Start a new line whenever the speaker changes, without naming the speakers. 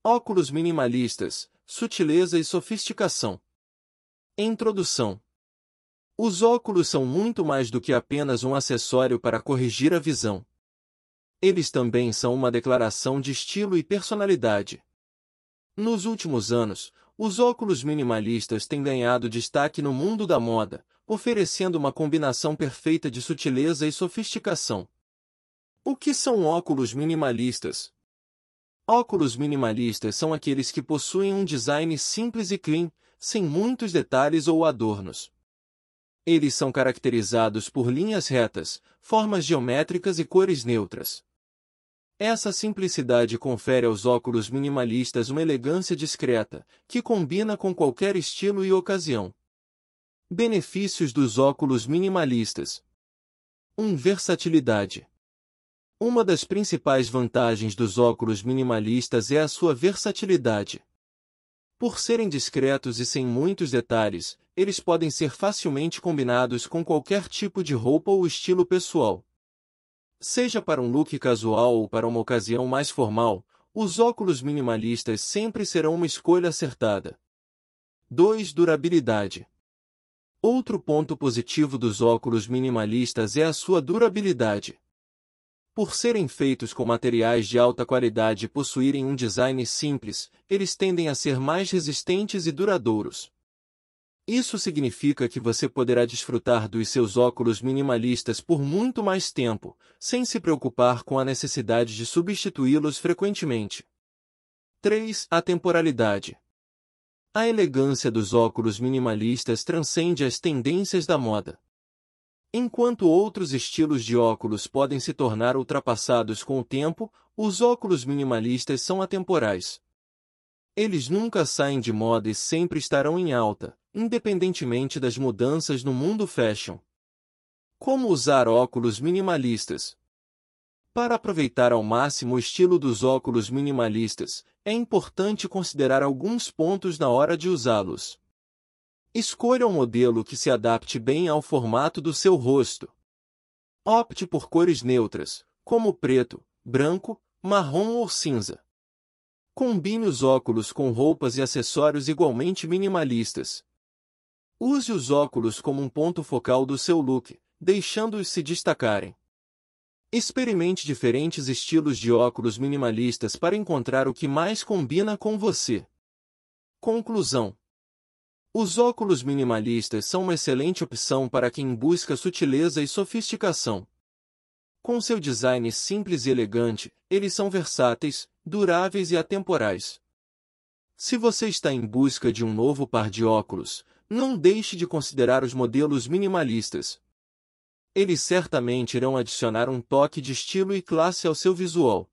Óculos minimalistas, sutileza e sofisticação. Introdução. Os óculos são muito mais do que apenas um acessório para corrigir a visão. Eles também são uma declaração de estilo e personalidade. Nos últimos anos, os óculos minimalistas têm ganhado destaque no mundo da moda, oferecendo uma combinação perfeita de sutileza e sofisticação. O que são óculos minimalistas? Óculos minimalistas são aqueles que possuem um design simples e clean, sem muitos detalhes ou adornos. Eles são caracterizados por linhas retas, formas geométricas e cores neutras. Essa simplicidade confere aos óculos minimalistas uma elegância discreta, que combina com qualquer estilo e ocasião. Benefícios dos óculos minimalistas. 1. Versatilidade. Uma das principais vantagens dos óculos minimalistas é a sua versatilidade. Por serem discretos e sem muitos detalhes, eles podem ser facilmente combinados com qualquer tipo de roupa ou estilo pessoal. Seja para um look casual ou para uma ocasião mais formal, os óculos minimalistas sempre serão uma escolha acertada. 2. Durabilidade. Outro ponto positivo dos óculos minimalistas é a sua durabilidade. Por serem feitos com materiais de alta qualidade e possuírem um design simples, eles tendem a ser mais resistentes e duradouros. Isso significa que você poderá desfrutar dos seus óculos minimalistas por muito mais tempo, sem se preocupar com a necessidade de substituí-los frequentemente. 3. Atemporalidade. A elegância dos óculos minimalistas transcende as tendências da moda. Enquanto outros estilos de óculos podem se tornar ultrapassados com o tempo, os óculos minimalistas são atemporais. Eles nunca saem de moda e sempre estarão em alta, independentemente das mudanças no mundo fashion. Como usar óculos minimalistas? Para aproveitar ao máximo o estilo dos óculos minimalistas, é importante considerar alguns pontos na hora de usá-los. Escolha um modelo que se adapte bem ao formato do seu rosto. Opte por cores neutras, como preto, branco, marrom ou cinza. Combine os óculos com roupas e acessórios igualmente minimalistas. Use os óculos como um ponto focal do seu look, deixando-os se destacarem. Experimente diferentes estilos de óculos minimalistas para encontrar o que mais combina com você. Conclusão. Os óculos minimalistas são uma excelente opção para quem busca sutileza e sofisticação. Com seu design simples e elegante, eles são versáteis, duráveis e atemporais. Se você está em busca de um novo par de óculos, não deixe de considerar os modelos minimalistas. Eles certamente irão adicionar um toque de estilo e classe ao seu visual.